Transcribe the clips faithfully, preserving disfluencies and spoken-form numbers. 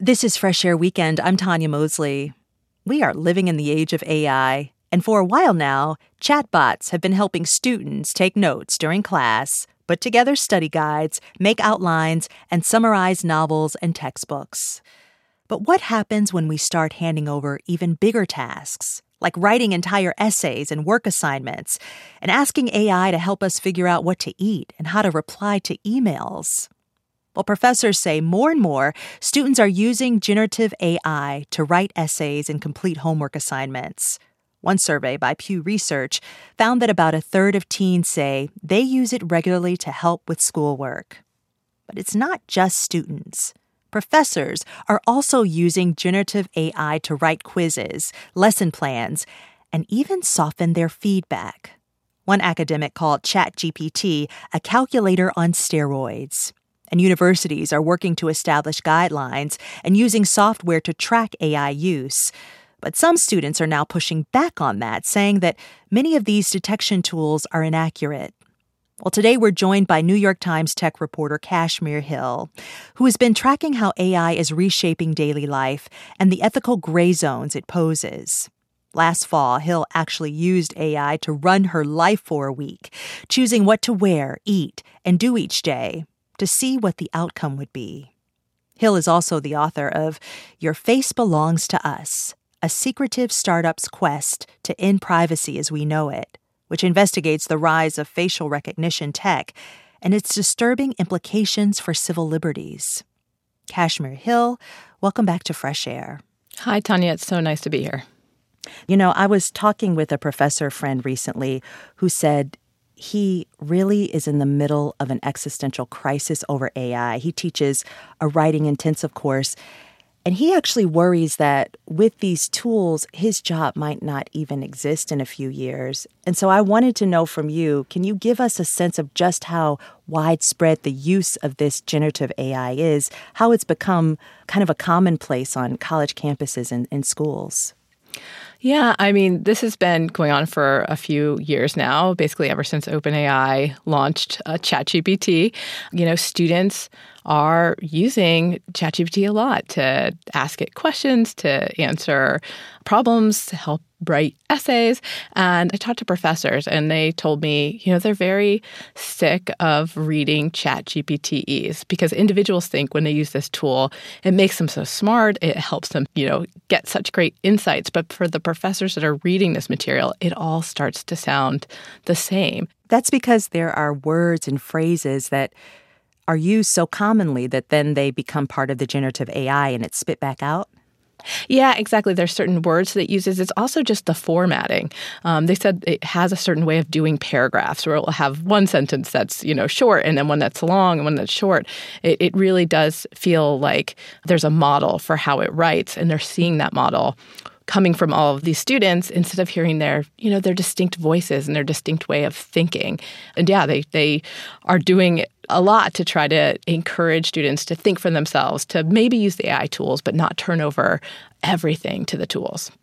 This is Fresh Air Weekend. I'm Tanya Mosley. We are living in the age of A I, and for a while now, chatbots have been helping students take notes during class, put together study guides, make outlines, and summarize novels and textbooks. But what happens when we start handing over even bigger tasks, like writing entire essays and work assignments, and asking A I to help us figure out what to eat and how to reply to emails? Well, professors say more and more students are using generative A I to write essays and complete homework assignments. One survey by Pew Research found that about a third of teens say they use it regularly to help with schoolwork. But it's not just students. Professors are also using generative A I to write quizzes, lesson plans, and even soften their feedback. One academic called ChatGPT a calculator on steroids. And universities are working to establish guidelines and using software to track A I use. But some students are now pushing back on that, saying that many of these detection tools are inaccurate. Well, today we're joined by New York Times tech reporter Kashmir Hill, who has been tracking how A I is reshaping daily life and the ethical gray zones it poses. Last fall, Hill actually used A I to run her life for a week, choosing what to wear, eat, and do each day, to see what the outcome would be. Hill is also the author of Your Face Belongs to Us, a secretive startup's quest to end privacy as we know it, which investigates the rise of facial recognition tech and its disturbing implications for civil liberties. Kashmir Hill, welcome back to Fresh Air. Hi, Tanya. It's so nice to be here. You know, I was talking with a professor friend recently who said he really is in the middle of an existential crisis over A I. He teaches a writing intensive course, and he actually worries that with these tools, his job might not even exist in a few years. And so I wanted to know from you, can you give us a sense of just how widespread the use of this generative A I is, how it's become kind of a commonplace on college campuses and in schools? Yeah, I mean, this has been going on for a few years now, basically ever since OpenAI launched uh, ChatGPT. You know, students are using ChatGPT a lot to ask it questions, to answer problems, to help write essays. And I talked to professors, and they told me, you know, they're very sick of reading ChatGPTs because individuals think when they use this tool, it makes them so smart, it helps them, you know, get such great insights. But for the professors that are reading this material, it all starts to sound the same. That's because there are words and phrases that are used so commonly that then they become part of the generative A I and it's spit back out? Yeah, exactly. There's certain words that it uses. It's also just the formatting. Um, they said it has a certain way of doing paragraphs where it will have one sentence that's, you know, short and then one that's long and one that's short. It, it really does feel like there's a model for how it writes, and they're seeing that model coming from all of these students instead of hearing their, you know, their distinct voices and their distinct way of thinking. And yeah, they they are doing a lot to try to encourage students to think for themselves, to maybe use the A I tools, but not turn over everything to the tools.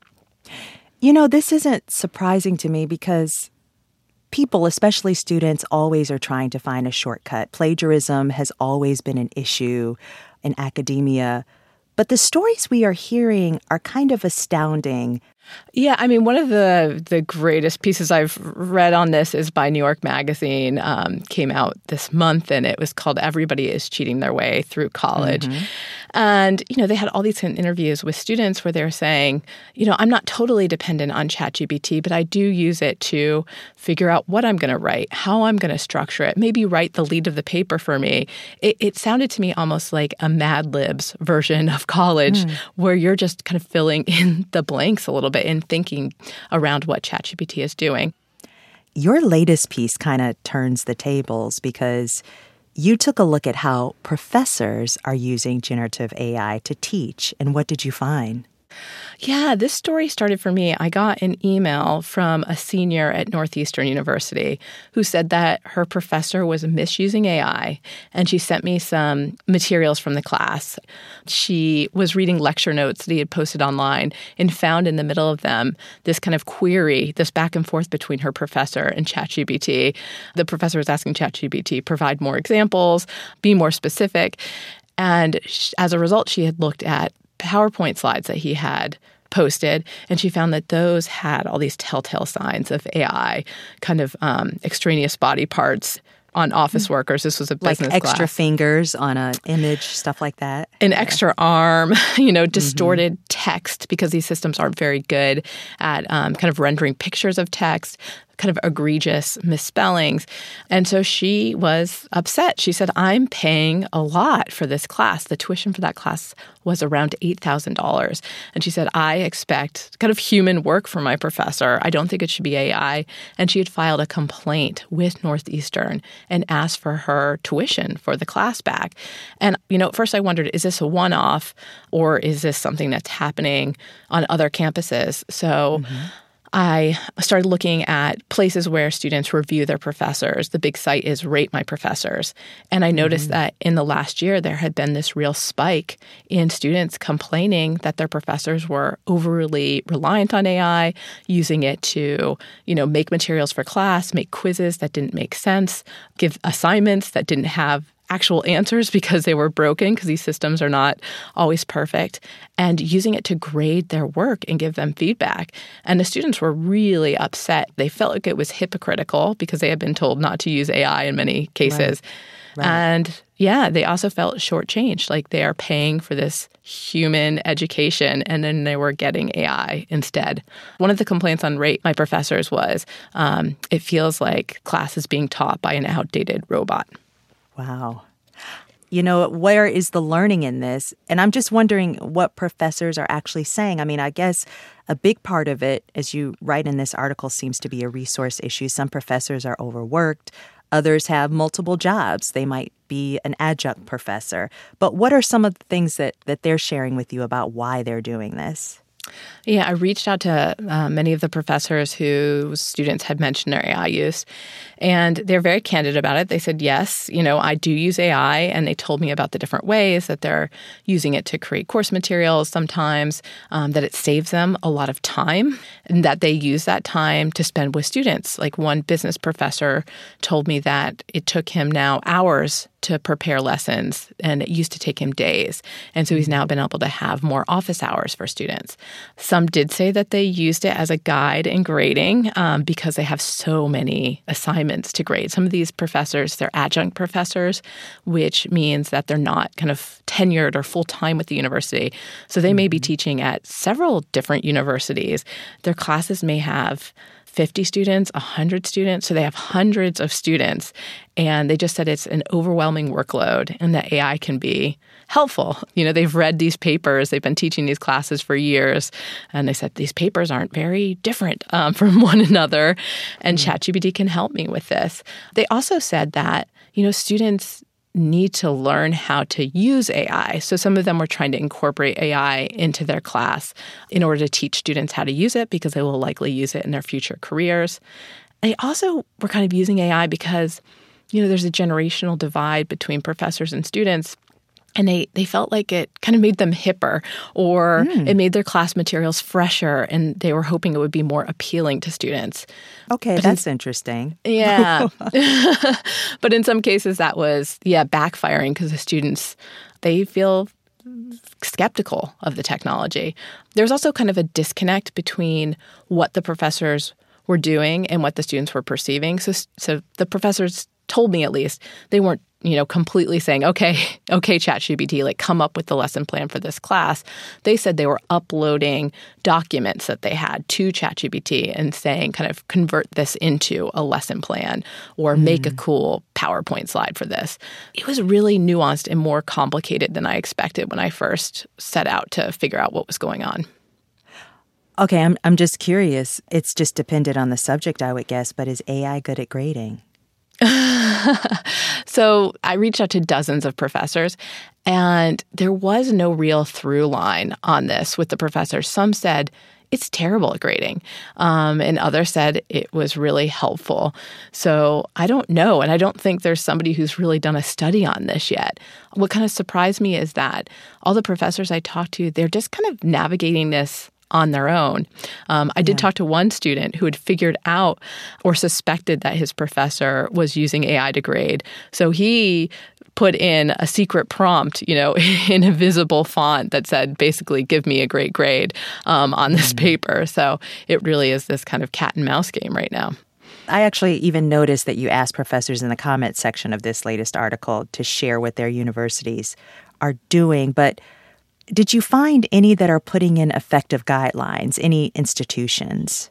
You know, this isn't surprising to me because people, especially students, always are trying to find a shortcut. Plagiarism has always been an issue in academia. But the stories we are hearing are kind of astounding. Yeah, I mean, one of the the greatest pieces I've read on this is by New York Magazine. Um, came out this month, and it was called "Everybody is Cheating Their Way Through College." Mm-hmm. And, you know, they had all these interviews with students where they were saying, you know, I'm not totally dependent on ChatGPT, but I do use it to figure out what I'm going to write, how I'm going to structure it, maybe write the lead of the paper for me. It, it sounded to me almost like a Mad Libs version of college mm. where you're just kind of filling in the blanks a little bit and thinking around what ChatGPT is doing. Your latest piece kind of turns the tables because you took a look at how professors are using generative A I to teach. And what did you find? Yeah, this story started for me. I got an email from a senior at Northeastern University who said that her professor was misusing A I, and she sent me some materials from the class. She was reading lecture notes that he had posted online and found in the middle of them this kind of query, this back and forth between her professor and ChatGPT. The professor was asking ChatGPT, provide more examples, be more specific. And sh- as a result, she had looked at PowerPoint slides that he had posted, and she found that those had all these telltale signs of A I, kind of um, extraneous body parts on office workers. This was a business like extra class. fingers on an image, stuff like that. An yeah. extra arm, you know, distorted mm-hmm. text, because these systems aren't very good at um, kind of rendering pictures of text, kind of egregious misspellings. And so she was upset. She said, I'm paying a lot for this class. The tuition for that class was around eight thousand dollars. And she said, I expect kind of human work from my professor. I don't think it should be A I. And she had filed a complaint with Northeastern and asked for her tuition for the class back. And, you know, at first I wondered, is this a one-off, or is this something that's happening on other campuses? So mm-hmm. I started looking at places where students review their professors. The big site is Rate My Professors. And I noticed mm-hmm. that in the last year, there had been this real spike in students complaining that their professors were overly reliant on A I, using it to, you know, make materials for class, make quizzes that didn't make sense, give assignments that didn't have actual answers because they were broken, because these systems are not always perfect, and using it to grade their work and give them feedback. And the students were really upset. They felt like it was hypocritical because they had been told not to use A I in many cases. Right. Right. And yeah, they also felt shortchanged, like they are paying for this human education and then they were getting A I instead. One of the complaints on Rate My Professors was um, it feels like class is being taught by an outdated robot. Wow. You know, where is the learning in this? And I'm just wondering what professors are actually saying. I mean, I guess a big part of it, as you write in this article, seems to be a resource issue. Some professors are overworked. Others have multiple jobs. They might be an adjunct professor. But what are some of the things that, that they're sharing with you about why they're doing this? Yeah, I reached out to uh, many of the professors whose students had mentioned their A I use, and they're very candid about it. They said, yes, you know, I do use A I, and they told me about the different ways that they're using it to create course materials sometimes, um, that it saves them a lot of time, and that they use that time to spend with students. Like one business professor told me that it took him now hours to prepare lessons, and it used to take him days. And so he's now been able to have more office hours for students. Some did say that they used it as a guide in grading um, because they have so many assignments to grade. Some of these professors, they're adjunct professors, which means that they're not kind of tenured or full-time with the university. So they may be teaching at several different universities. Their classes may have fifty students, one hundred students. So they have hundreds of students. And they just said it's an overwhelming workload and that A I can be helpful. You know, they've read these papers. They've been teaching these classes for years. And they said these papers aren't very different um, from one another. And mm-hmm. ChatGPT can help me with this. They also said that, you know, students need to learn how to use A I. So some of them were trying to incorporate A I into their class in order to teach students how to use it because they will likely use it in their future careers. They also were kind of using A I because, you know, there's a generational divide between professors and students. And they, they felt like it kind of made them hipper, or mm. it made their class materials fresher, and they were hoping it would be more appealing to students. Okay, but that's in, interesting. Yeah. But in some cases that was, yeah, backfiring because the students, they feel skeptical of the technology. There's also kind of a disconnect between what the professors were doing and what the students were perceiving. So, so the professors told me, at least, they weren't, you know, completely saying, okay, okay, ChatGPT, like come up with the lesson plan for this class. They said they were uploading documents that they had to ChatGPT and saying, kind of convert this into a lesson plan or mm. make a cool PowerPoint slide for this. It was really nuanced and more complicated than I expected when I first set out to figure out what was going on. Okay, I'm I'm just curious. It's just dependent on the subject, I would guess, but is A I good at grading? So I reached out to dozens of professors, and there was no real through line on this with the professors. Some said it's terrible at grading, um, and others said it was really helpful. So I don't know, and I don't think there's somebody who's really done a study on this yet. What kind of surprised me is that all the professors I talked to, they're just kind of navigating this on their own. Um, I did yeah. talk to one student who had figured out or suspected that his professor was using A I to grade. So he put in a secret prompt, you know, in a visible font that said, basically, give me a great grade um, on this mm-hmm. paper. So it really is this kind of cat and mouse game right now. I actually even noticed that you asked professors in the comment section of this latest article to share what their universities are doing. But did you find any that are putting in effective guidelines, any institutions?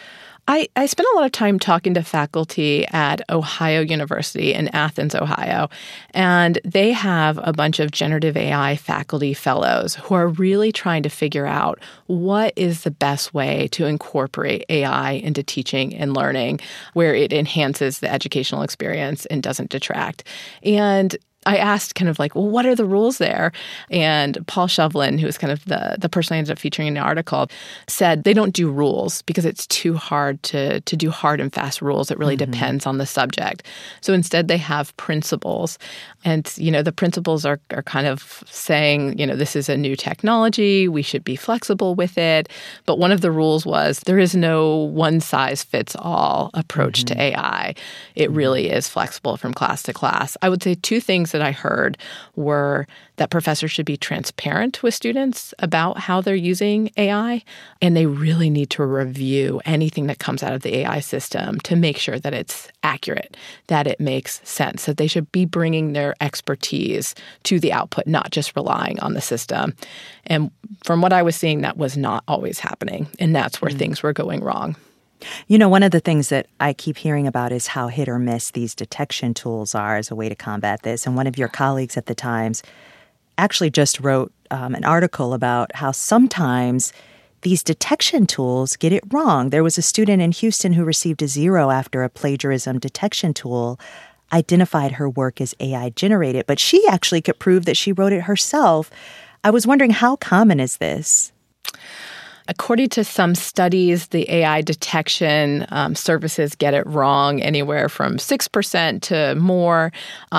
I, I spent a lot of time talking to faculty at Ohio University in Athens, Ohio, and they have a bunch of generative A I faculty fellows who are really trying to figure out what is the best way to incorporate A I into teaching and learning where it enhances the educational experience and doesn't detract. And I asked kind of like, well, what are the rules there? And Paul Shevlin, who was kind of the, the person I ended up featuring in the article, said they don't do rules because it's too hard to, to do hard and fast rules. It really mm-hmm. depends on the subject. So instead, they have principles. And, you know, the principles are, are kind of saying, you know, this is a new technology. We should be flexible with it. But one of the rules was there is no one-size-fits-all approach mm-hmm. to A I. It really is flexible from class to class. I would say two things that I heard were that professors should be transparent with students about how they're using A I, and they really need to review anything that comes out of the A I system to make sure that it's accurate, that it makes sense, that they should be bringing their expertise to the output, not just relying on the system. And from what I was seeing, that was not always happening, and that's where mm. things were going wrong. You know, one of the things that I keep hearing about is how hit or miss these detection tools are as a way to combat this. And one of your colleagues at the Times actually just wrote um, an article about how sometimes these detection tools get it wrong. There was a student in Houston who received a zero after a plagiarism detection tool identified her work as A I generated, but she actually could prove that she wrote it herself. I was wondering, how common is this? According to some studies, the A I detection um, services get it wrong anywhere from six percent to more.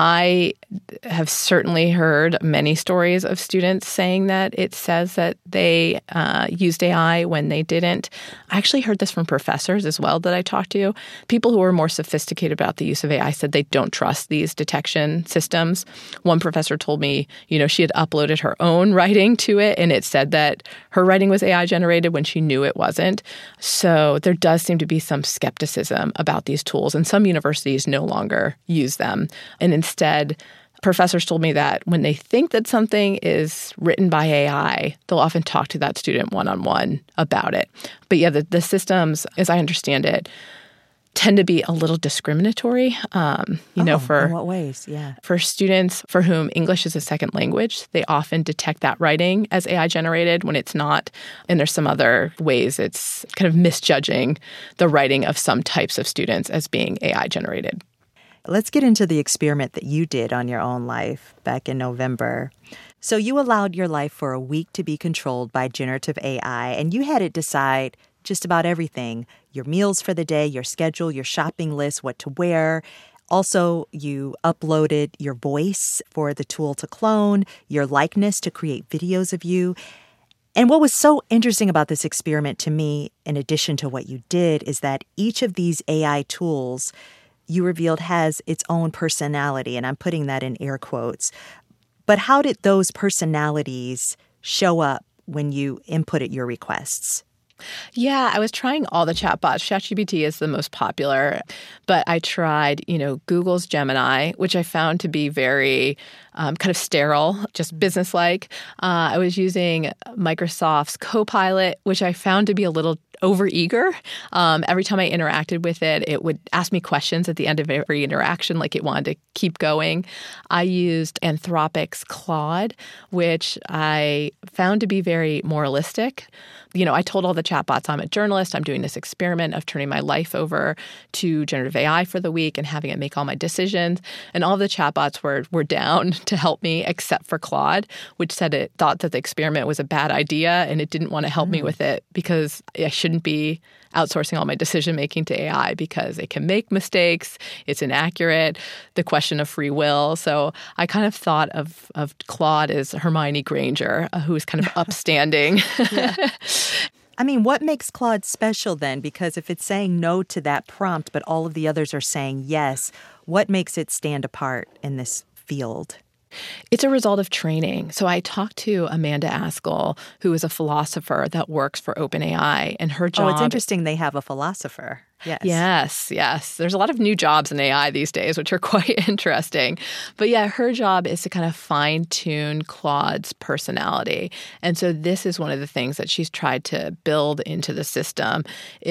I have certainly heard many stories of students saying that it says that they uh, used A I when they didn't. I actually heard this from professors as well that I talked to. People who are more sophisticated about the use of A I said they don't trust these detection systems. One professor told me, you know, she had uploaded her own writing to it, and it said that her writing was A I generated when she knew it wasn't. So there does seem to be some skepticism about these tools, and some universities no longer use them. And instead, professors told me that when they think that something is written by A I, they'll often talk to that student one-on-one about it. But yeah, the, the systems, as I understand it, tend to be a little discriminatory, um, you oh, know, for in what ways? Yeah. For students for whom English is a second language, they often detect that writing as A I generated when it's not. And there's some other ways it's kind of misjudging the writing of some types of students as being A I generated. Let's get into the experiment that you did on your own life back in November. So you allowed your life for a week to be controlled by generative A I, and you had it decide just about everything: your meals for the day, your schedule, your shopping list, what to wear. Also, you uploaded your voice for the tool to clone, your likeness to create videos of you. And what was so interesting about this experiment to me, in addition to what you did, is that each of these A I tools you revealed has its own personality, and I'm putting that in air quotes. But how did those personalities show up when you inputted your requests? Yeah, I was trying all the chatbots. ChatGPT is the most popular, but I tried, you know, Google's Gemini, which I found to be very um, kind of sterile, just businesslike. Uh, I was using Microsoft's Copilot, which I found to be a little overeager. Um, every time I interacted with it, it would ask me questions at the end of every interaction, like it wanted to keep going. I used Anthropic's Claude, which I found to be very moralistic. You know, I told all the chatbots I'm a journalist. I'm doing this experiment of turning my life over to generative A I for the week and having it make all my decisions. And all the chatbots were were down to help me, except for Claude, which said it thought that the experiment was a bad idea and it didn't want to help mm. me with it because I shouldn't be outsourcing all my decision-making to A I because it can make mistakes, it's inaccurate, the question of free will. So I kind of thought of, of Claude as Hermione Granger, uh, who is kind of upstanding. I mean, what makes Claude special then? Because if it's saying no to that prompt, but all of the others are saying yes, what makes it stand apart in this field? It's a result of training. So I talked to Amanda Askell, who is a philosopher that works for OpenAI, and her job— Oh, it's interesting they have a philosopher. Yes. Yes, yes. There's a lot of new jobs in A I these days, which are quite interesting. But yeah, her job is to kind of fine-tune Claude's personality. And so this is one of the things that she's tried to build into the system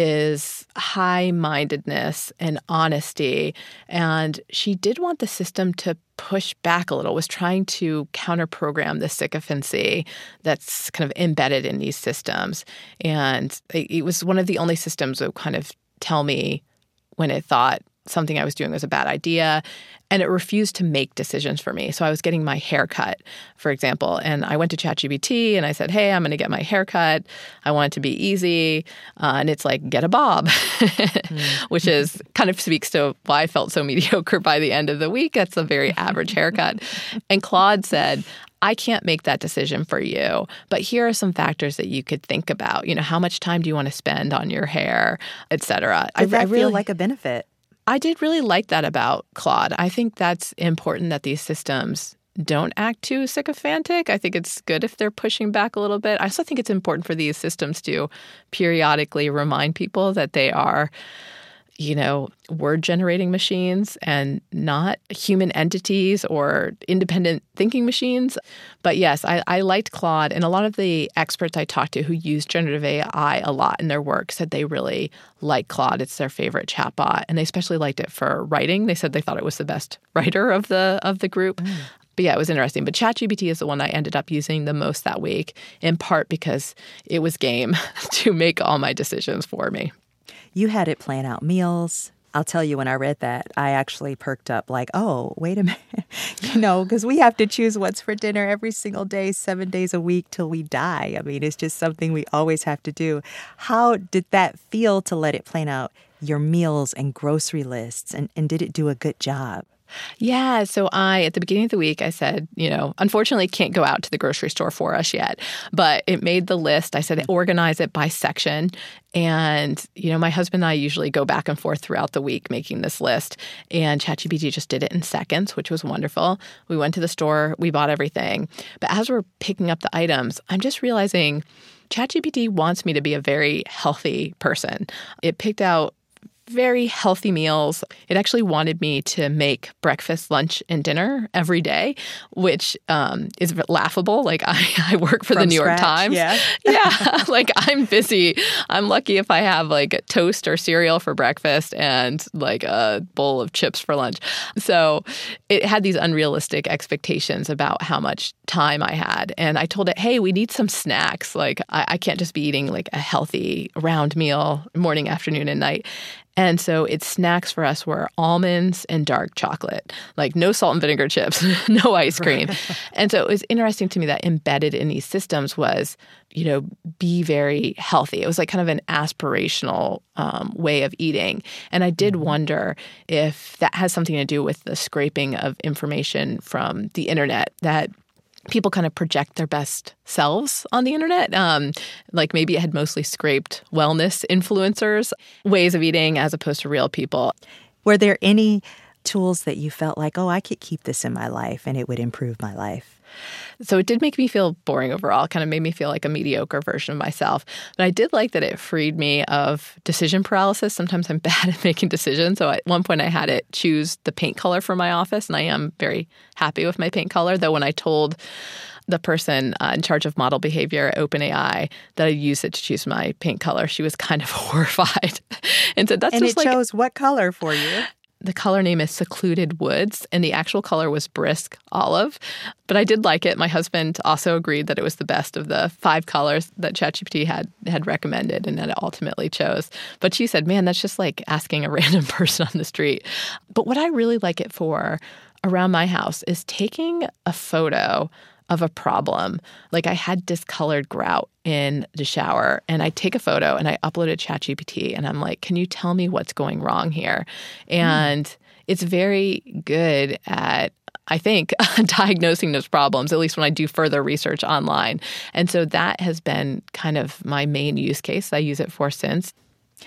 is high-mindedness and honesty. And she did want the system to push back a little, was trying to counter-program the sycophancy that's kind of embedded in these systems. And it was one of the only systems that kind of tell me when it thought something I was doing was a bad idea, and it refused to make decisions for me. So I was getting my hair cut, for example, and I went to ChatGPT and I said, hey, I'm going to get my hair cut. I want it to be easy. Uh, and it's like, get a bob, mm. which is kind of speaks to why I felt so mediocre by the end of the week. That's a very average haircut. And Claude said, I can't make that decision for you, but here are some factors that you could think about. You know, how much time do you want to spend on your hair, et cetera. Did that I, I really, feel like a benefit? I did really like that about Claude. I think that's important that these systems don't act too sycophantic. I think it's good if they're pushing back a little bit. I also think it's important for these systems to periodically remind people that they are, you know, word-generating machines and not human entities or independent thinking machines. But yes, I, I liked Claude. And a lot of the experts I talked to who use generative A I a lot in their work said they really like Claude. It's their favorite chatbot. And they especially liked it for writing. They said they thought it was the best writer of the of the group. Mm. But yeah, it was interesting. But ChatGPT is the one I ended up using the most that week, in part because it was game to make all my decisions for me. You had it plan out meals. I'll tell you, when I read that, I actually perked up like, oh, wait a minute. you know, because we have to choose what's for dinner every single day, seven days a week till we die. I mean, it's just something we always have to do. How did that feel to let it plan out your meals and grocery lists? And, and did it do a good job? Yeah. So I, at the beginning of the week, I said, you know, unfortunately can't go out to the grocery store for us yet, but it made the list. I said, organize it by section. And, you know, my husband and I usually go back and forth throughout the week making this list. And ChatGPT just did it in seconds, which was wonderful. We went to the store, we bought everything. But as we're picking up the items, I'm just realizing ChatGPT wants me to be a very healthy person. It picked out very healthy meals. It actually wanted me to make breakfast, lunch, and dinner every day, which um, is laughable. Like I, I work for From the New scratch, York Times. Yeah. yeah. Like I'm busy. I'm lucky if I have like toast or cereal for breakfast and like a bowl of chips for lunch. So it had these unrealistic expectations about how much time I had. And I told it, hey, we need some snacks. Like I, I can't just be eating like a healthy round meal morning, afternoon, and night. And so its snacks for us were almonds and dark chocolate, like no salt and vinegar chips, no ice cream. And so it was interesting to me that embedded in these systems was, you know, be very healthy. It was like kind of an aspirational um, way of eating. And I did wonder if that has something to do with the scraping of information from the internet, that people kind of project their best selves on the internet. Um, like maybe it had mostly scraped wellness influencers' ways of eating as opposed to real people. Were there any tools that you felt like, oh, I could keep this in my life and it would improve my life? So it did make me feel boring overall. It kind of made me feel like a mediocre version of myself. But I did like that it freed me of decision paralysis. Sometimes I'm bad at making decisions. So at one point I had it choose the paint color for my office, and I am very happy with my paint color. Though when I told the person uh, in charge of model behavior at OpenAI that I used it to choose my paint color, she was kind of horrified and said, "That's and just it like." chose what color for you? The color name is Secluded Woods, and the actual color was Brisk Olive. But I did like it. My husband also agreed that it was the best of the five colors that ChatGPT had had recommended and that it ultimately chose. But she said, man, that's just like asking a random person on the street. But what I really like it for around my house is taking a photo of a problem. Like I had discolored grout in the shower, and I take a photo and I upload it to ChatGPT, and I'm like, can you tell me what's going wrong here? And mm. it's very good at, I think, diagnosing those problems, at least when I do further research online. And so that has been kind of my main use case I use it for since.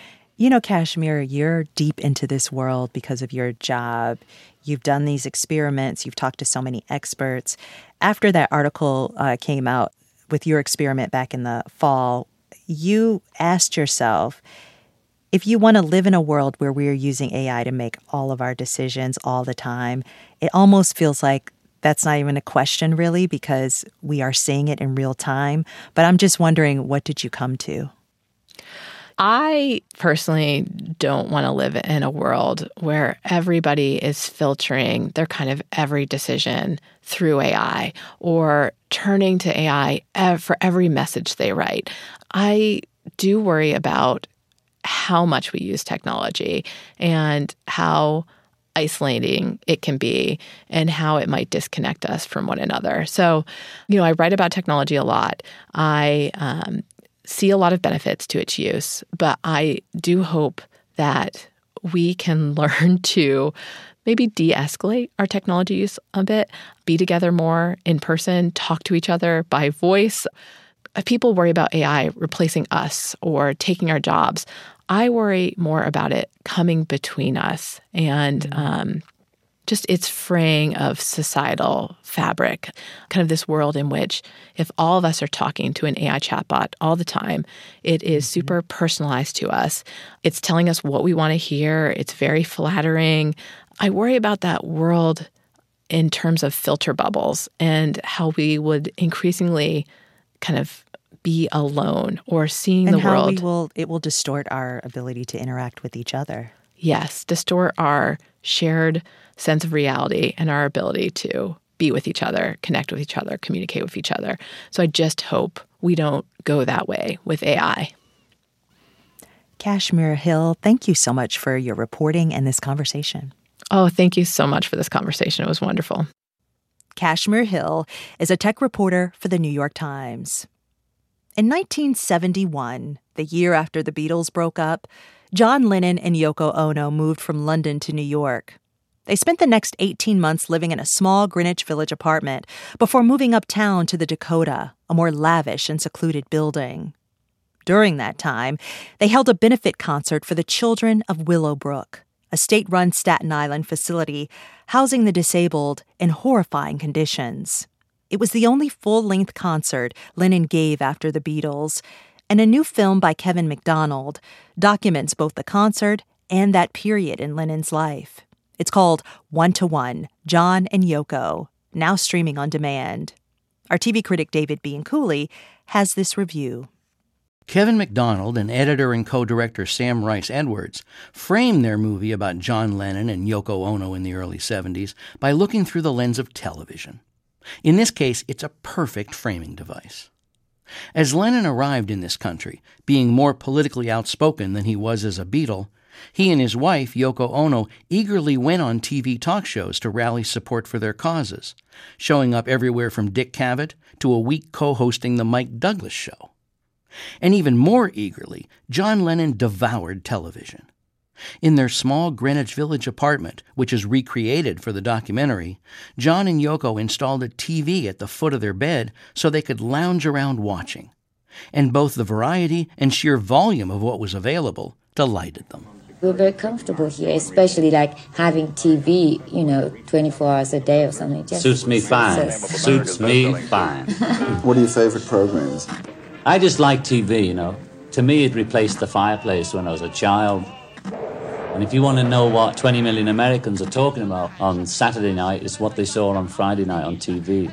You know, Kashmir, you're deep into this world because of your job. You've done these experiments. You've talked to so many experts. After that article uh, came out with your experiment back in the fall, you asked yourself, if you want to live in a world where we're using A I to make all of our decisions all the time, it almost feels like that's not even a question, really, because we are seeing it in real time. But I'm just wondering, what did you come to? I personally don't want to live in a world where everybody is filtering their kind of every decision through A I or turning to A I ev- for every message they write. I do worry about how much we use technology and how isolating it can be and how it might disconnect us from one another. So, you know, I write about technology a lot. I um, see a lot of benefits to its use, but I do hope that we can learn to maybe de-escalate our technology use a bit, be together more in person, talk to each other by voice. If people worry about A I replacing us or taking our jobs, I worry more about it coming between us and um, just its fraying of societal fabric, kind of this world in which if all of us are talking to an A I chatbot all the time, it is super personalized to us. It's telling us what we want to hear. It's very flattering. I worry about that world in terms of filter bubbles and how we would increasingly kind of be alone or seeing and the how world. we will, it will distort our ability to interact with each other. Yes, distort our shared sense of reality and our ability to be with each other, connect with each other, communicate with each other. So I just hope we don't go that way with A I. Kashmir Hill, thank you so much for your reporting and this conversation. Oh, thank you so much for this conversation. It was wonderful. Kashmir Hill is a tech reporter for the New York Times. In nineteen seventy-one, the year after the Beatles broke up, John Lennon and Yoko Ono moved from London to New York. They spent the next eighteen months living in a small Greenwich Village apartment before moving uptown to the Dakota, a more lavish and secluded building. During that time, they held a benefit concert for the children of Willowbrook, a state-run Staten Island facility housing the disabled in horrifying conditions. It was the only full-length concert Lennon gave after the Beatles, and a new film by Kevin MacDonald documents both the concert and that period in Lennon's life. It's called One to One, John and Yoko, now streaming on demand. Our T V critic David Bianculli has this review. Kevin MacDonald and editor and co-director Sam Rice Edwards framed their movie about John Lennon and Yoko Ono in the early seventies by looking through the lens of television. In this case, it's a perfect framing device. As Lennon arrived in this country, being more politically outspoken than he was as a Beatle, he and his wife, Yoko Ono, eagerly went on T V talk shows to rally support for their causes, showing up everywhere from Dick Cavett to a week co-hosting The Mike Douglas Show. And even more eagerly, John Lennon devoured television. In their small Greenwich Village apartment, which is recreated for the documentary, John and Yoko installed a T V at the foot of their bed so they could lounge around watching. And both the variety and sheer volume of what was available delighted them. We're very comfortable here, especially like having T V, you know, twenty-four hours a day or something. Just Suits me fine. Suits me fine. What are your favorite programs? I just like T V, you know. To me, it replaced the fireplace when I was a child. And if you want to know what twenty million Americans are talking about on Saturday night, it's what they saw on Friday night on T V.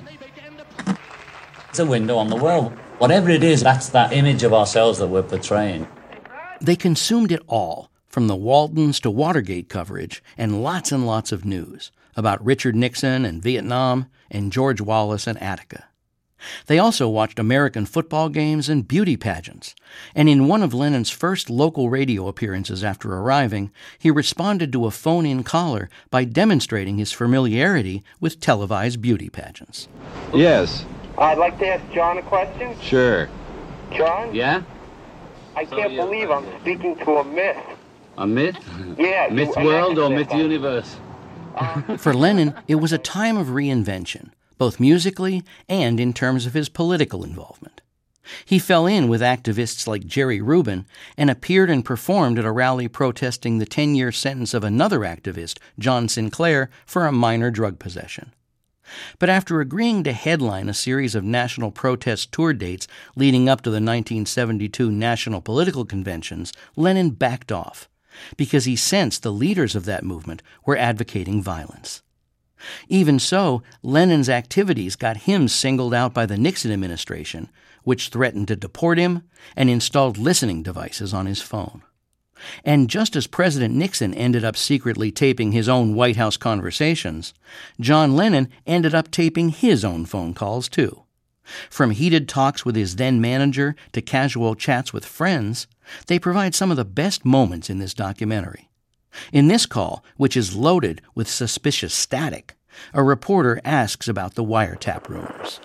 It's a window on the world. Whatever it is, that's that image of ourselves that we're portraying. They consumed it all, from the Waltons to Watergate coverage, and lots and lots of news about Richard Nixon and Vietnam and George Wallace and Attica. They also watched American football games and beauty pageants, and in one of Lennon's first local radio appearances after arriving, he responded to a phone-in caller by demonstrating his familiarity with televised beauty pageants. Yes. I'd like to ask John a question. Sure. John? Yeah? I can't believe I'm speaking to a myth. A myth? Yeah. Myth you- world or myth myth universe? For Lennon, it was a time of reinvention, both musically and in terms of his political involvement. He fell in with activists like Jerry Rubin and appeared and performed at a rally protesting the ten-year sentence of another activist, John Sinclair, for a minor drug possession. But after agreeing to headline a series of national protest tour dates leading up to the nineteen seventy-two National Political Conventions, Lennon backed off because he sensed the leaders of that movement were advocating violence. Even so, Lennon's activities got him singled out by the Nixon administration, which threatened to deport him and installed listening devices on his phone. And just as President Nixon ended up secretly taping his own White House conversations, John Lennon ended up taping his own phone calls, too. From heated talks with his then-manager to casual chats with friends, they provide some of the best moments in this documentary. In this call, which is loaded with suspicious static, a reporter asks about the wiretap rumors.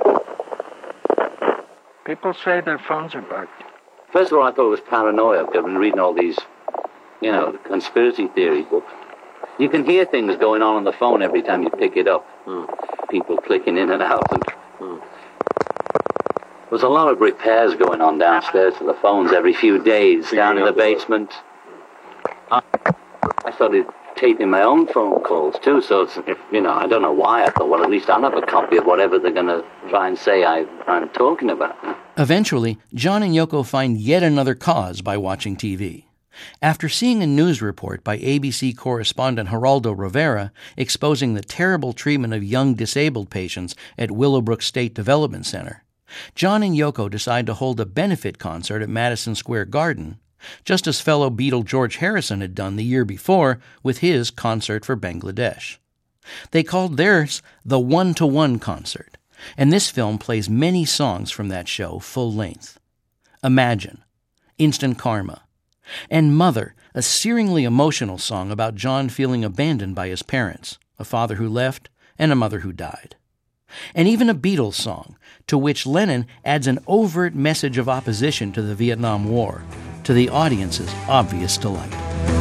People say their phones are bugged. First of all, I thought it was paranoia. I've been reading all these, you know, conspiracy theory books. You can hear things going on on the phone every time you pick it up. Mm. People clicking in and out. And mm. There's a lot of repairs going on downstairs to the phones every few days, down in the basement. I, I started taping my own phone calls, too, so, it's, you know, I don't know why. I thought, well, at least I'll have a copy of whatever they're going to try and say I, I'm talking about. Eventually, John and Yoko find yet another cause by watching T V. After seeing a news report by A B C correspondent Geraldo Rivera exposing the terrible treatment of young disabled patients at Willowbrook State Development Center, John and Yoko decide to hold a benefit concert at Madison Square Garden, just as fellow Beatle George Harrison had done the year before with his Concert for Bangladesh. They called theirs the One-to-One Concert, and this film plays many songs from that show full length. Imagine, Instant Karma, and Mother, a searingly emotional song about John feeling abandoned by his parents, a father who left and a mother who died. And even a Beatles song, to which Lennon adds an overt message of opposition to the Vietnam War, to the audience's obvious delight.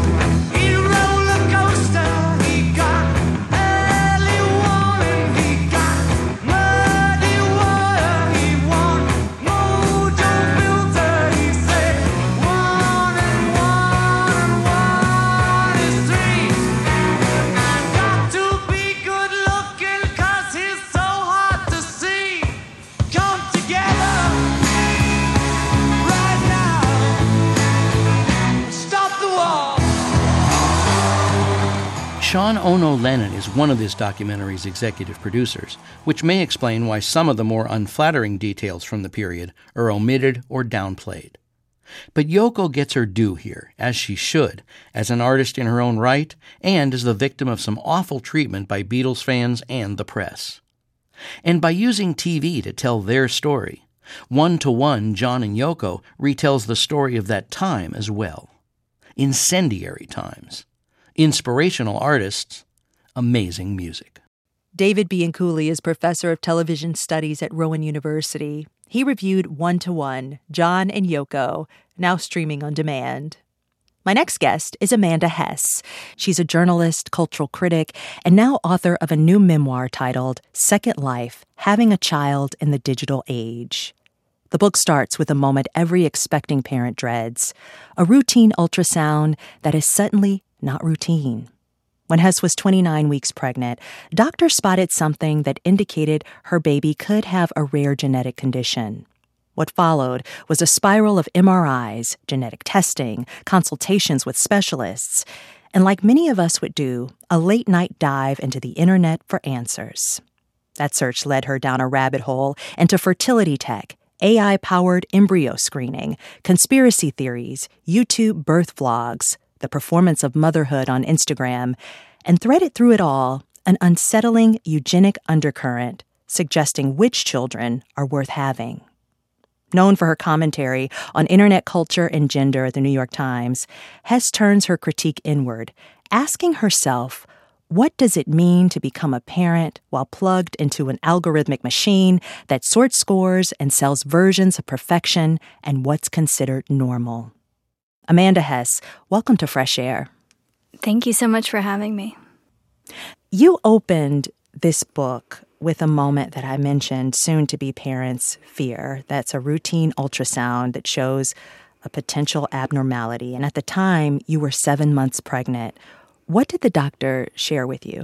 Sean Ono Lennon is one of this documentary's executive producers, which may explain why some of the more unflattering details from the period are omitted or downplayed. But Yoko gets her due here, as she should, as an artist in her own right and as the victim of some awful treatment by Beatles fans and the press. And by using T V to tell their story, one-to-one John and Yoko retells the story of that time as well. Incendiary times. Inspirational artists, amazing music. David Bianculli is professor of television studies at Rowan University. He reviewed One-to-One, John and Yoko, now streaming on demand. My next guest is Amanda Hess. She's a journalist, cultural critic, and now author of a new memoir titled Second Life: Having a Child in the Digital Age. The book starts with a moment every expecting parent dreads, a routine ultrasound that is suddenly not routine. When Hess was twenty-nine weeks pregnant, doctors spotted something that indicated her baby could have a rare genetic condition. What followed was a spiral of M R Is, genetic testing, consultations with specialists, and like many of us would do, a late-night dive into the internet for answers. That search led her down a rabbit hole into fertility tech, A I-powered embryo screening, conspiracy theories, YouTube birth vlogs, the performance of motherhood on Instagram, and threaded through it all an unsettling eugenic undercurrent suggesting which children are worth having. Known for her commentary on internet culture and gender at the New York Times, Hess turns her critique inward, asking herself, what does it mean to become a parent while plugged into an algorithmic machine that sorts scores and sells versions of perfection and what's considered normal? Amanda Hess, welcome to Fresh Air. Thank you so much for having me. You opened this book with a moment that I mentioned soon-to-be parents fear. That's a routine ultrasound that shows a potential abnormality. And at the time, you were seven months pregnant. What did the doctor share with you?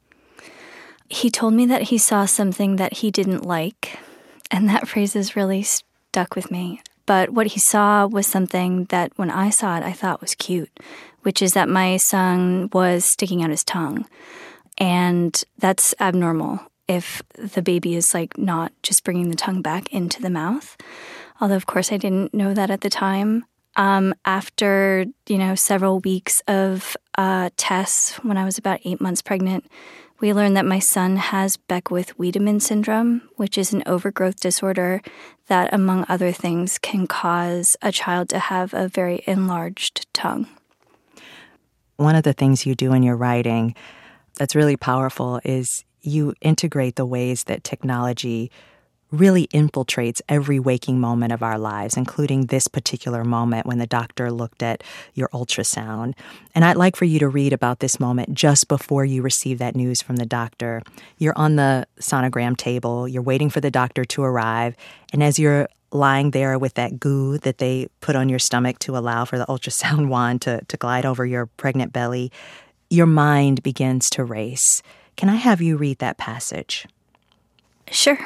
He told me that he saw something that he didn't like, and that phrase has really stuck with me. But what he saw was something that when I saw it, I thought was cute, which is that my son was sticking out his tongue. And that's abnormal if the baby is like not just bringing the tongue back into the mouth. Although, of course, I didn't know that at the time. Um, after, you know, several weeks of uh, tests, when I was about eight months pregnant, we learned that my son has Beckwith-Wiedemann syndrome, which is an overgrowth disorder that, among other things, can cause a child to have a very enlarged tongue. One of the things you do in your writing that's really powerful is you integrate the ways that technology really infiltrates every waking moment of our lives, including this particular moment when the doctor looked at your ultrasound. And I'd like for you to read about this moment just before you receive that news from the doctor. You're on the sonogram table, you're waiting for the doctor to arrive, and as you're lying there with that goo that they put on your stomach to allow for the ultrasound wand to, to glide over your pregnant belly, your mind begins to race. Can I have you read that passage? Sure.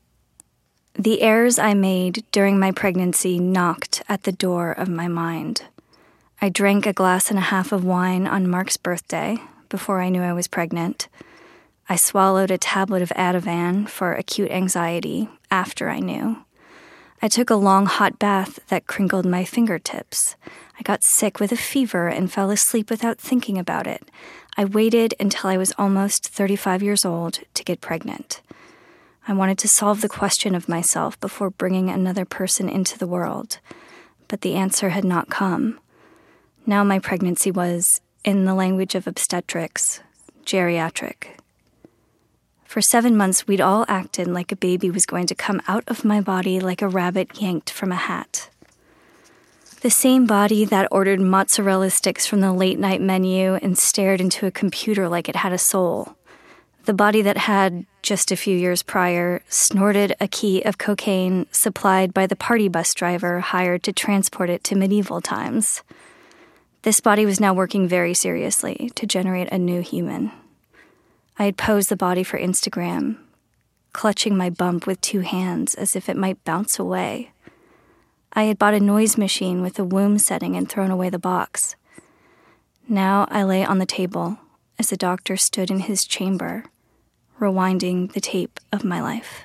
The errors I made during my pregnancy knocked at the door of my mind. I drank a glass and a half of wine on Mark's birthday before I knew I was pregnant. I swallowed a tablet of Ativan for acute anxiety after I knew. I took a long hot bath that crinkled my fingertips. I got sick with a fever and fell asleep without thinking about it. I waited until I was almost thirty-five years old to get pregnant. I wanted to solve the question of myself before bringing another person into the world, but the answer had not come. Now my pregnancy was, in the language of obstetrics, geriatric. For seven months, we'd all acted like a baby was going to come out of my body like a rabbit yanked from a hat. The same body that ordered mozzarella sticks from the late-night menu and stared into a computer like it had a soul. The body that had, just a few years prior, snorted a key of cocaine supplied by the party bus driver hired to transport it to medieval times. This body was now working very seriously to generate a new human. I had posed the body for Instagram, clutching my bump with two hands as if it might bounce away. I had bought a noise machine with a womb setting and thrown away the box. Now I lay on the table as the doctor stood in his chamber, rewinding the tape of my life.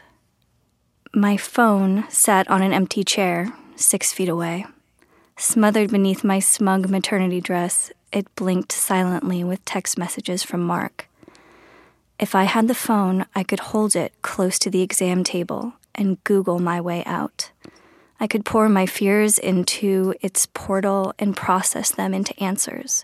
My phone sat on an empty chair, six feet away. Smothered beneath my smug maternity dress, it blinked silently with text messages from Mark. If I had the phone, I could hold it close to the exam table and Google my way out. I could pour my fears into its portal and process them into answers.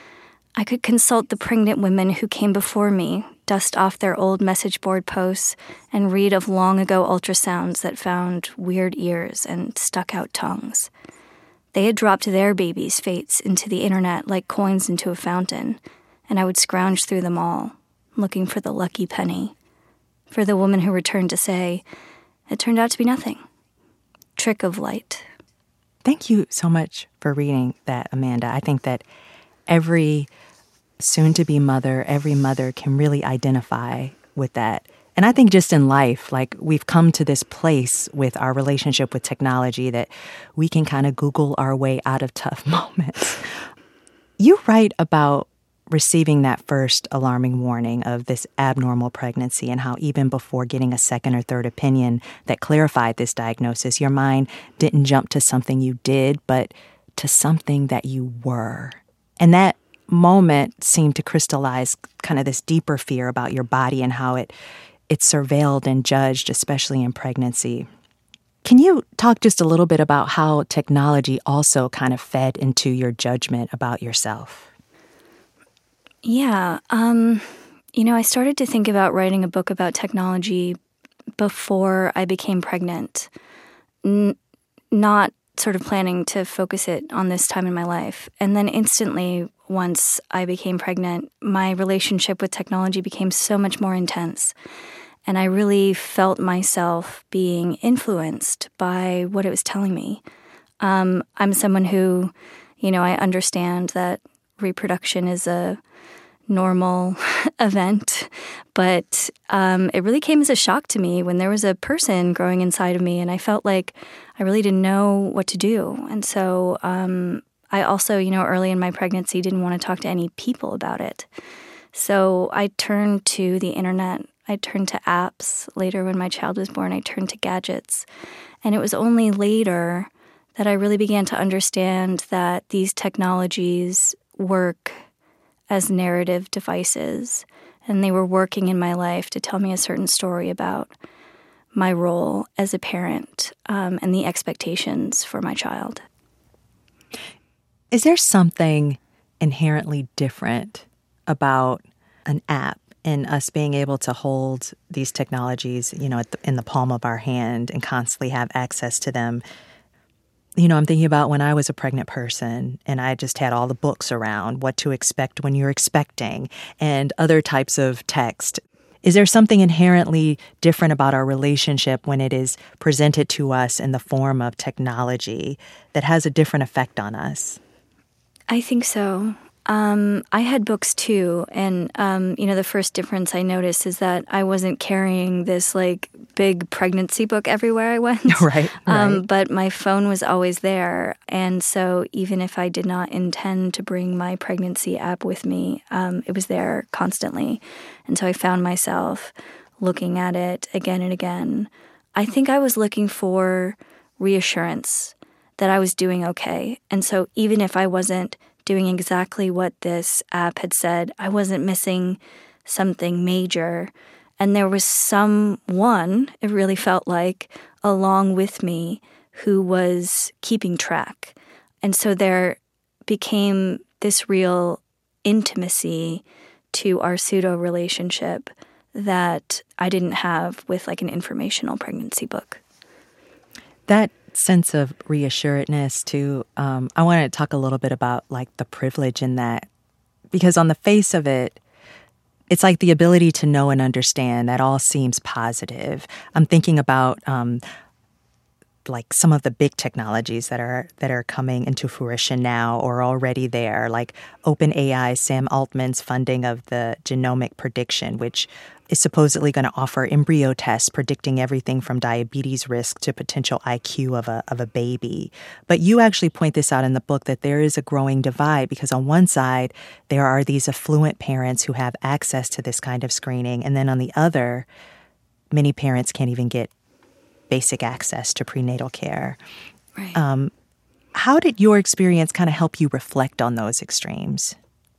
I could consult the pregnant women who came before me, dust off their old message board posts, and read of long-ago ultrasounds that found weird ears and stuck-out tongues. They had dropped their babies' fates into the internet like coins into a fountain, and I would scrounge through them all, looking for the lucky penny, for the woman who returned to say, it turned out to be nothing. Trick of light. Thank you so much for reading that, Amanda. I think that every soon-to-be mother, every mother can really identify with that. And I think just in life, like we've come to this place with our relationship with technology that we can kind of Google our way out of tough moments. You write about receiving that first alarming warning of this abnormal pregnancy and how even before getting a second or third opinion that clarified this diagnosis, your mind didn't jump to something you did, but to something that you were. And that moment seemed to crystallize kind of this deeper fear about your body and how it it's surveilled and judged, especially in pregnancy. Can you talk just a little bit about how technology also kind of fed into your judgment about yourself? Yeah. Um, you know, I started to think about writing a book about technology before I became pregnant, N- not sort of planning to focus it on this time in my life. And then instantly, once I became pregnant, my relationship with technology became so much more intense. And I really felt myself being influenced by what it was telling me. Um, I'm someone who, you know, I understand that reproduction is a normal event, but um, it really came as a shock to me when there was a person growing inside of me, and I felt like I really didn't know what to do. And so um, I also, you know, early in my pregnancy didn't want to talk to any people about it. So I turned to the internet. I turned to apps. Later, when my child was born, I turned to gadgets. And it was only later that I really began to understand that these technologies work as narrative devices, and they were working in my life to tell me a certain story about my role as a parent um, and the expectations for my child. Is there something inherently different about an app and us being able to hold these technologies, you know, at the, in the palm of our hand and constantly have access to them? You know, I'm thinking about when I was a pregnant person and I just had all the books around what to expect when you're expecting and other types of text. Is there something inherently different about our relationship when it is presented to us in the form of technology that has a different effect on us? I think so. Um, I had books too, and um, you know, the first difference I noticed is that I wasn't carrying this like big pregnancy book everywhere I went. Right, um, right. But my phone was always there, and so even if I did not intend to bring my pregnancy app with me, um, it was there constantly, and so I found myself looking at it again and again. I think I was looking for reassurance that I was doing okay, and so even if I wasn't doing exactly what this app had said, I wasn't missing something major. And there was someone, it really felt like, along with me who was keeping track. And so there became this real intimacy to our pseudo relationship that I didn't have with like an informational pregnancy book. That sense of reassuredness too, um, I want to talk a little bit about like the privilege in that, because on the face of it, it's like the ability to know and understand that all seems positive. I'm thinking about um, like some of the big technologies that are that are coming into fruition now or already there, like OpenAI, Sam Altman's funding of the genomic prediction, which is supposedly going to offer embryo tests predicting everything from diabetes risk to potential I Q of a of a baby. But you actually point this out in the book that there is a growing divide because on one side, there are these affluent parents who have access to this kind of screening. And then on the other, many parents can't even get basic access to prenatal care. Right. Um, how did your experience kind of help you reflect on those extremes?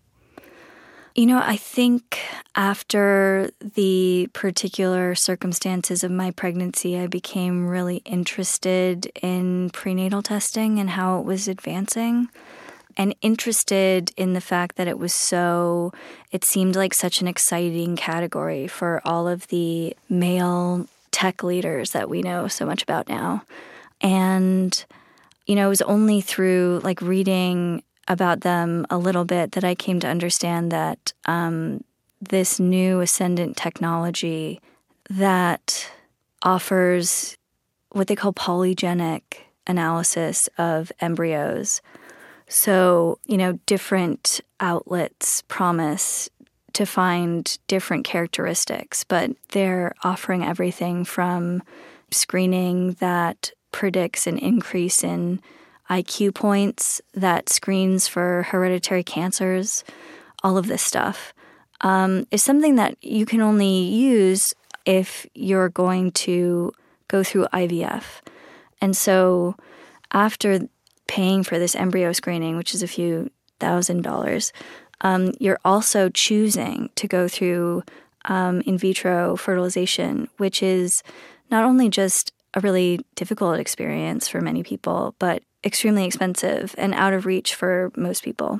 You know, I think after the particular circumstances of my pregnancy, I became really interested in prenatal testing and how it was advancing, and interested in the fact that it was so, it seemed like such an exciting category for all of the male tech leaders that we know so much about now. And, you know, it was only through like reading about them a little bit that I came to understand that um, this new ascendant technology that offers what they call polygenic analysis of embryos. So, you know, different outlets promise to find different characteristics, but they're offering everything from screening that predicts an increase in I Q points, that screens for hereditary cancers, all of this stuff, um, is something that you can only use if you're going to go through I V F. And so after paying for this embryo screening, which is a few thousand dollars, um, you're also choosing to go through um, in vitro fertilization, which is not only just a really difficult experience for many people, but extremely expensive and out of reach for most people.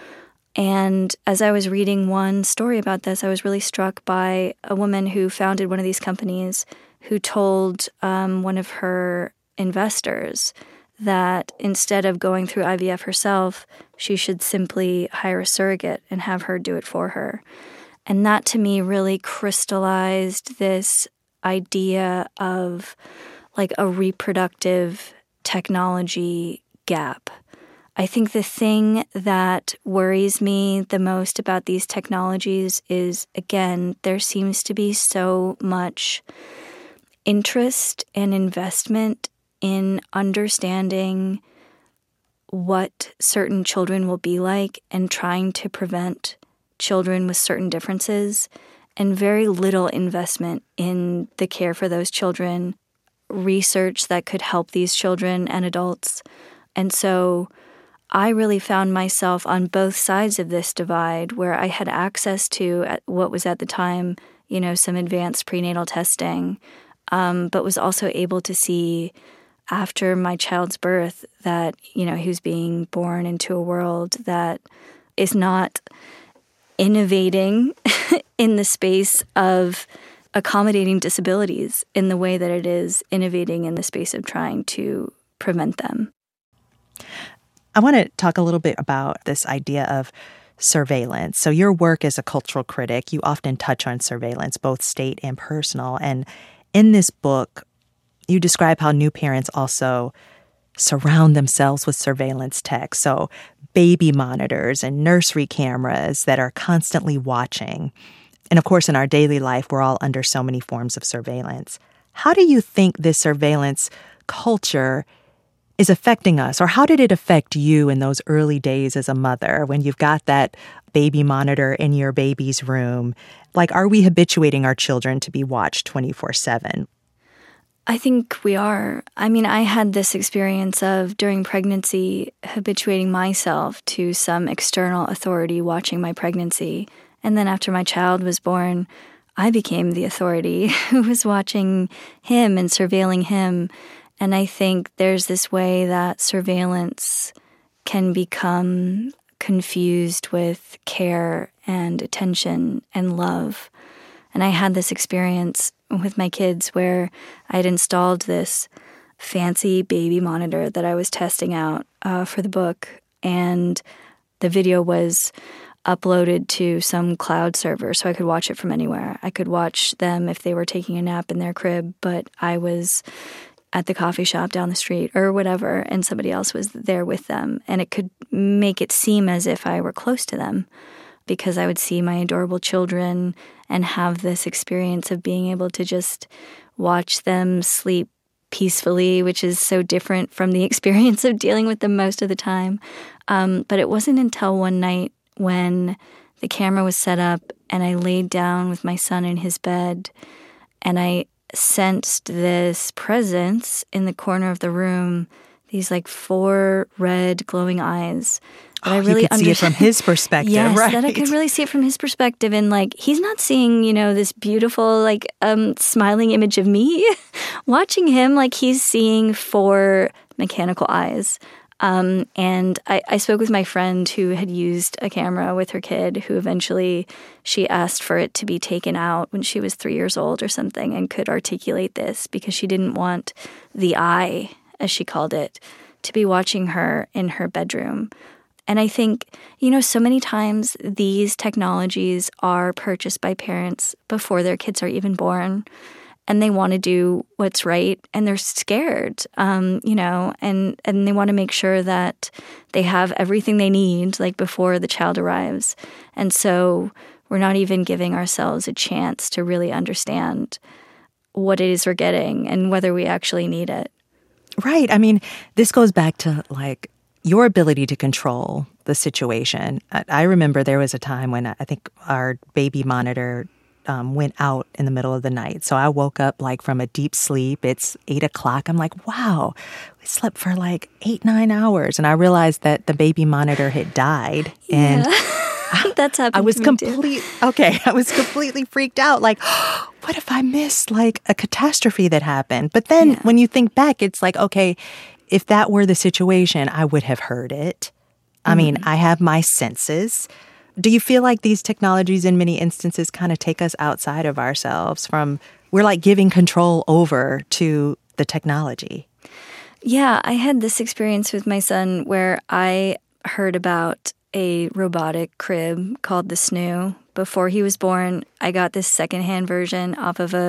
And as I was reading one story about this, I was really struck by a woman who founded one of these companies who told um, one of her investors that instead of going through I V F herself, she should simply hire a surrogate and have her do it for her. And that to me really crystallized this idea of like a reproductive technology gap. I think the thing that worries me the most about these technologies is, again, there seems to be so much interest and investment in understanding what certain children will be like and trying to prevent children with certain differences, and very little investment in the care for those children, research that could help these children and adults. And so I really found myself on both sides of this divide, where I had access to what was at the time, you know, some advanced prenatal testing, um, but was also able to see after my child's birth that, you know, he was being born into a world that is not innovating in the space of accommodating disabilities in the way that it is innovating in the space of trying to prevent them. I want to talk a little bit about this idea of surveillance. So your work as a cultural critic, you often touch on surveillance, both state and personal. And in this book, you describe how new parents also surround themselves with surveillance tech. So baby monitors and nursery cameras that are constantly watching. And of course, in our daily life, we're all under so many forms of surveillance. How do you think this surveillance culture is affecting us? Or how did it affect you in those early days as a mother when you've got that baby monitor in your baby's room? Like, are we habituating our children to be watched twenty-four seven? I think we are. I mean, I had this experience of, during pregnancy, habituating myself to some external authority watching my pregnancy. And then after my child was born, I became the authority who was watching him and surveilling him. And I think there's this way that surveillance can become confused with care and attention and love. And I had this experience with my kids where I'd installed this fancy baby monitor that I was testing out uh, for the book. And the video was uploaded to some cloud server so I could watch it from anywhere. I could watch them if they were taking a nap in their crib, but I was at the coffee shop down the street or whatever, and somebody else was there with them. And it could make it seem as if I were close to them because I would see my adorable children and have this experience of being able to just watch them sleep peacefully, which is so different from the experience of dealing with them most of the time. Um, but it wasn't until one night when the camera was set up and I laid down with my son in his bed and I sensed this presence in the corner of the room, these like four red glowing eyes. But oh, I really you could under- see it from his perspective, yes, right? that I could really see it from his perspective. And like, he's not seeing, you know, this beautiful, like, um, smiling image of me watching him. Like, he's seeing four mechanical eyes. Um, and I, I spoke with my friend who had used a camera with her kid, who eventually she asked for it to be taken out when she was three years old or something, and could articulate this because she didn't want the eye, as she called it, to be watching her in her bedroom. And I think, you know, so many times these technologies are purchased by parents before their kids are even born. And they want to do what's right, and they're scared, um, you know, and, and they want to make sure that they have everything they need, like, before the child arrives. And so we're not even giving ourselves a chance to really understand what it is we're getting and whether we actually need it. Right. I mean, this goes back to, like, your ability to control the situation. I, I remember there was a time when I think our baby monitor Um, went out in the middle of the night. So I woke up like from a deep sleep. It's eight o'clock. I'm like, wow, we slept for like eight, nine hours. And I realized that the baby monitor had died. And yeah. That's happened I was to me complete. too. Okay. I was completely freaked out. Like, oh, what if I missed like a catastrophe that happened? But then yeah. when you think back, it's like, okay, if that were the situation, I would have heard it. I mm-hmm. mean, I have my senses. Do you feel like these technologies in many instances kind of take us outside of ourselves from, we're like giving control over to the technology? Yeah, I had this experience with my son where I heard about a robotic crib called the S N U. Before he was born, I got this secondhand version off of a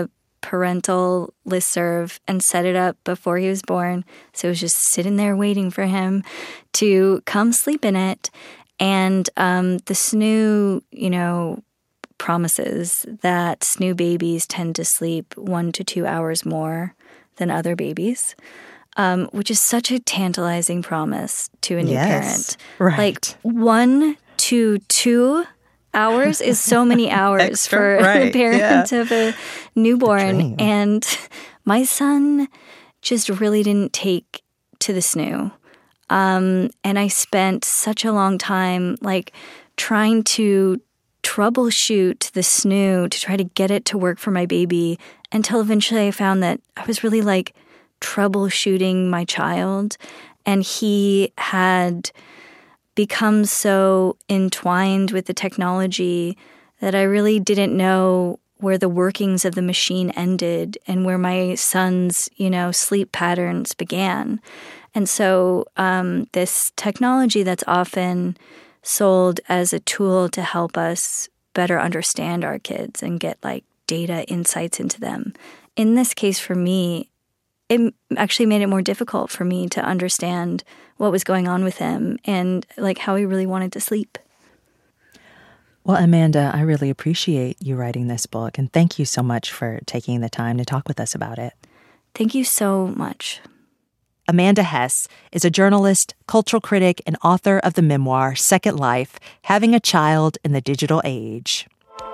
parental listserv and set it up before he was born. So it was just sitting there waiting for him to come sleep in it. And um, the S N U, you know, promises that S N U babies tend to sleep one to two hours more than other babies, um, which is such a tantalizing promise to a new yes, parent. Right. Like one to two hours is so many hours Extra, for right, a parent yeah. of a newborn. And my son just really didn't take to the S N U. Um, and I spent such a long time like trying to troubleshoot the S N U to try to get it to work for my baby until eventually I found that I was really like troubleshooting my child. And he had become so entwined with the technology that I really didn't know where the workings of the machine ended and where my son's, you know, sleep patterns began. And so um, this technology that's often sold as a tool to help us better understand our kids and get like data insights into them. In this case, for me, it actually made it more difficult for me to understand what was going on with him and like how he really wanted to sleep. Well, Amanda, I really appreciate you writing this book, and thank you so much for taking the time to talk with us about it. Thank you so much. Amanda Hess is a journalist, cultural critic, and author of the memoir Second Life: Having a Child in the Digital Age.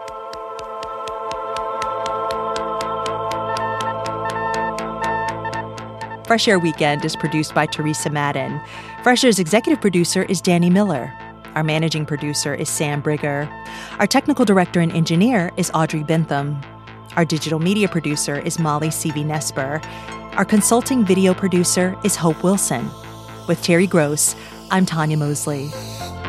Fresh Air Weekend is produced by Teresa Madden. Fresh Air's executive producer is Danny Miller. Our managing producer is Sam Brigger. Our technical director and engineer is Audrey Bentham. Our digital media producer is Molly Seavey-Nesper. Our consulting video producer is Hope Wilson. With Terry Gross, I'm Tanya Mosley.